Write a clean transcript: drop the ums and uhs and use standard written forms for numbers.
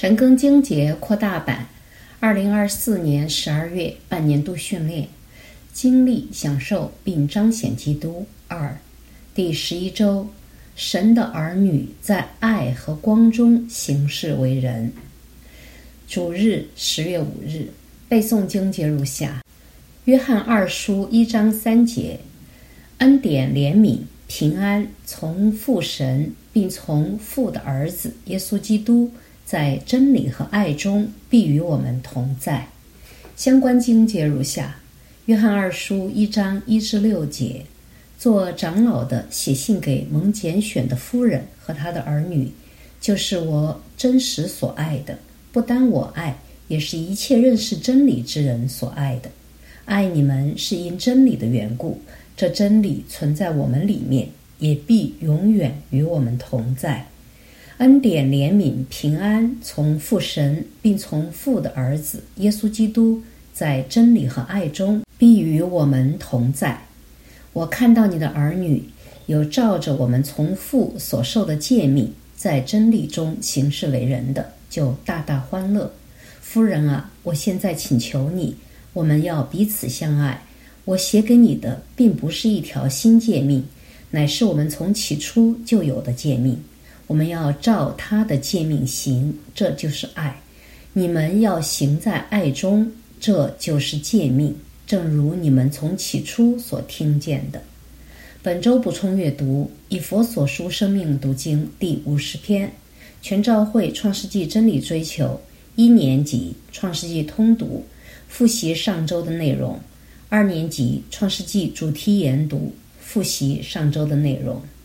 陈庚经节扩大版2024年12月半年度训练，经历、享受并彰显基督2第11周，神的儿女在爱和光中行事为人。主日10月5日，背诵经节如下：约翰2书1章3节，恩典、怜悯、平安从父神并从父的儿子耶稣基督在真理和爱中必与我们同在。相关经节如下：约翰2书1章1至6节，做长老的写信给蒙拣选的夫人和他的儿女，就是我真实所爱的，不单我爱，也是一切认识真理之人所爱的。爱你们是因真理的缘故，这真理存在我们里面，也必永远与我们同在。恩典、怜悯、平安从父神并从父的儿子耶稣基督在真理和爱中必与我们同在。我看到你的儿女有照着我们从父所受的诫命在真理中行事为人的，就大大欢乐。夫人啊，我现在请求你，我们要彼此相爱。我写给你的并不是一条新诫命，乃是我们从起初就有的诫命。我们要照他的诫命行，这就是爱。你们要行在爱中，这就是诫命，正如你们从起初所听见的。本周补充阅读以弗所书生命读经第50篇，全召会创世纪真理追求1年级创世纪通读，复习上周的内容；2年级创世纪主题研读，复习上周的内容。